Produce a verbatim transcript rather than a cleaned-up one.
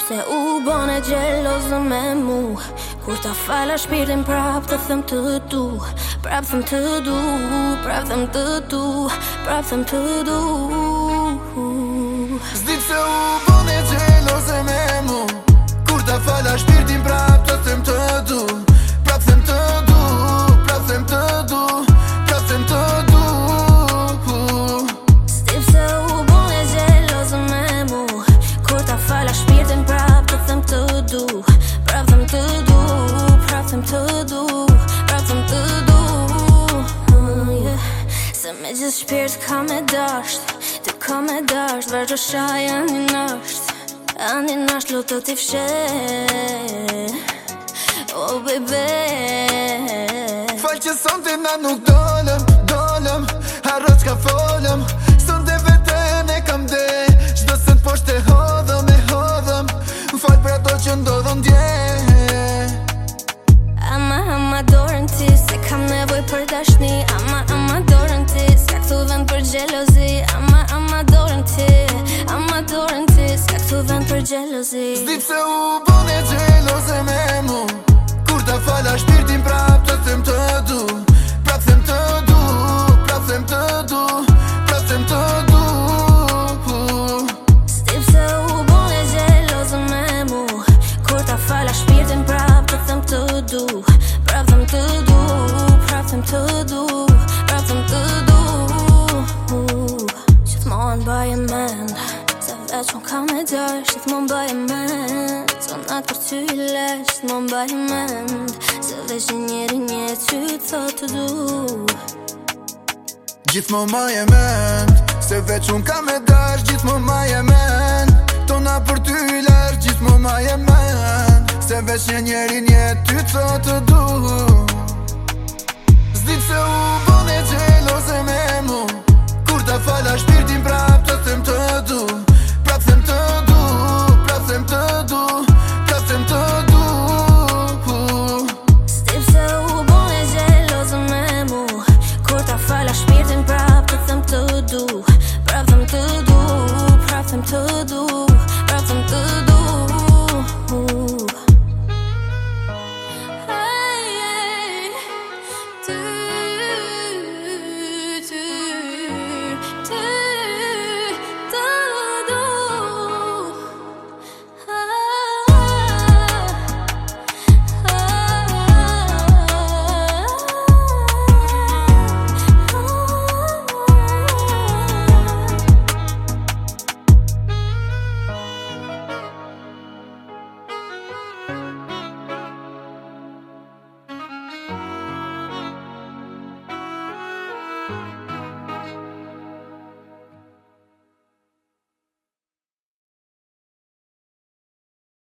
pse u bone gjelozë me mu? Kur ta fala shpirtin prap të them të du, prap them të du, prap them të du, prap them të du. S'di pse u bone gjelozë me mu? Kur ta fala shpirtin prap të them të du, prap them të du, prap them të du, prap them të du. S'di pse u bone gjelozë me mu? Kur ta fala shpirtin prap të them të du, prap them të du, prap them të du, prap them të du. Se me gjithë shpirt ka me dasht, ty ka me dasht, vërë të shaj anë një nasht, anë një nasht lo të t'i fshe. Oh baby, Fal që sonte na nuk dolëm, dolëm, harro qka folëm. Sonte veten e kam de, qdo sën poshte hodhëm e hodhëm. Fal për ato që ndodhëm dje. Ama, ama dorën ti, se kam nevoj për dashni. Ama, ama dorën ti, s'ka këtu vend për gjelozi. Ama, ama dorën ti, ama dorën ti, s'ka këtu vend për gjelozi. S'di pse u bone gjelozë me mu? Kur ta fala shpirtin prap të them të du, prap them të du, prap them të du, prap them të du. S'di pse u bone gjelozë me mu? Kur ta fala shpirtin prap të them të du, prap them të du, prap them të du, prap them të du. Gjithmonë baje mend, se veç më ka me dash. Gjithmonë baje mend, sonat për ty i lesh. Gjithmonë baje mend, se veç një njeri një ty thot të du. Gjithmonë ma je mend, se veç unë ka me dash. Gjithmonë ma je mend, tona për ty i lesh. Gjithmonë ma je mend, se veç një njeri një ty thot të du. S'di pse u bone gjelozë me mu? Kur ta fala shpirtin prap të them të du,